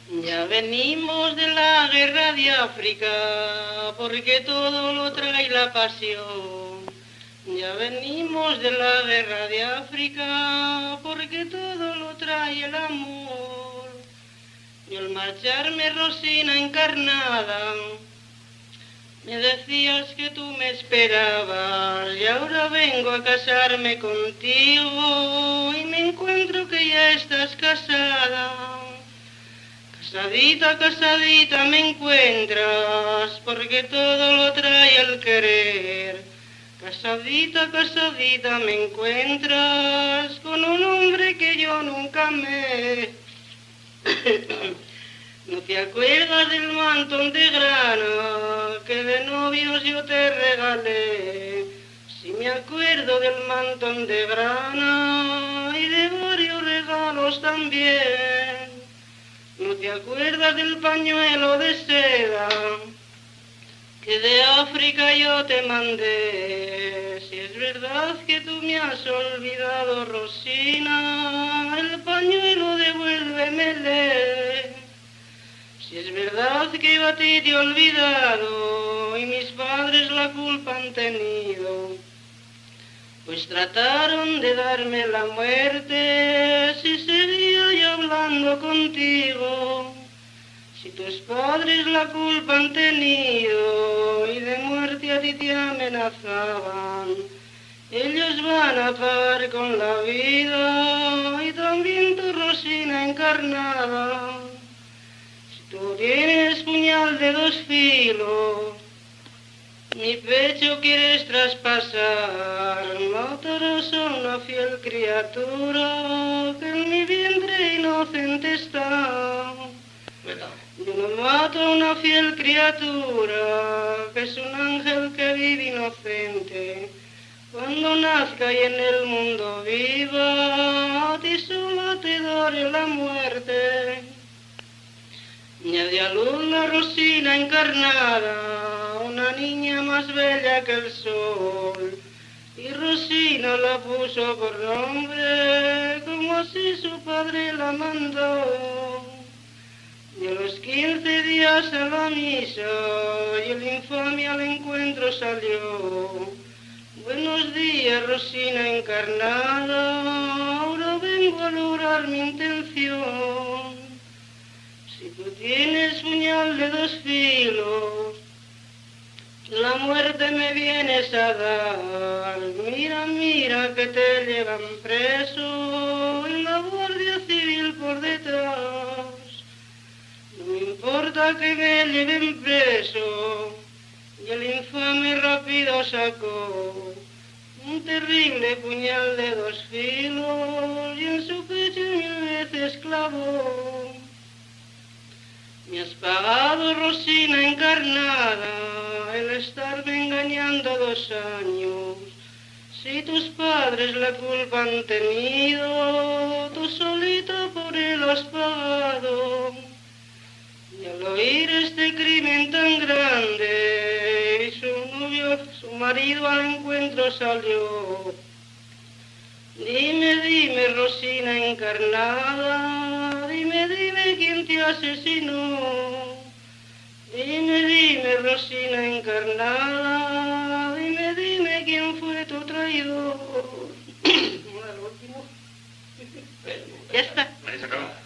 Ya venimos de la guerra de África, porque todo lo trae la pasión. Ya venimos de la guerra de África, porque todo lo trae el amor. Y al marcharme, Rosina encarnada, me decías que tú me esperabas, y ahora vengo a casarme contigo, y me encuentro que ya estás casada. Casadita, casadita me encuentras, porque todo lo trae el querer. Casadita, casadita me encuentras, con un hombre que yo nunca amé. ¿No te acuerdas del mantón de grana que de novios yo te regalé? Sí me acuerdo del mantón de grana y de varios regalos también. ¿No te acuerdas del pañuelo de seda que de África yo te mandé? Si es verdad que tú me has olvidado, Rosina, el pañuelo devuélvemele. Si es verdad que yo a ti te he olvidado y mis padres la culpa han tenido, pues trataron de darme la muerte si seguía yo hablando contigo. Si tus padres la culpa han tenido y de muerte a ti te amenazaban, ellos van a pagar con la vida y también tu Rosina encarnada. Si tú tienes puñal de dos filos, mi pecho quieres traspasar, matarás a una fiel criatura que en mi vientre inocente está. Yo no mato a una fiel criatura que es un ángel que vive inocente. Cuando nazca y en el mundo viva, a ti sola te daré la muerte. Niña de a luz la Rosina encarnada, una niña más bella que el sol, y Rosina la puso por nombre, como así su padre la mandó. Y a los 15 días a la misa, y el infame al encuentro salió. Buenos días, Rosina encarnada, ahora vengo a lograr mi intención. Si tú tienes puñal de dos filos, la muerte me vienes a dar. Mira, mira que te llevan preso y la Guardia Civil por detrás. No me importa que me lleven preso, y el infame rápido sacó un terrible puñal de dos filos y en su pecho 1000 veces clavó. Me has pagado, Rosina encarnada, el estarme engañando 2 años. Si tus padres la culpa han tenido, tú solita por él has pagado. Y al oír este crimen tan grande, y su novio, su marido al encuentro salió. Dime, dime, Rosina encarnada, dime, dime quién te asesinó. Dime, dime, Rosina encarnada, dime, dime quién fue tu traidor. Ya está. Ahí se acabó.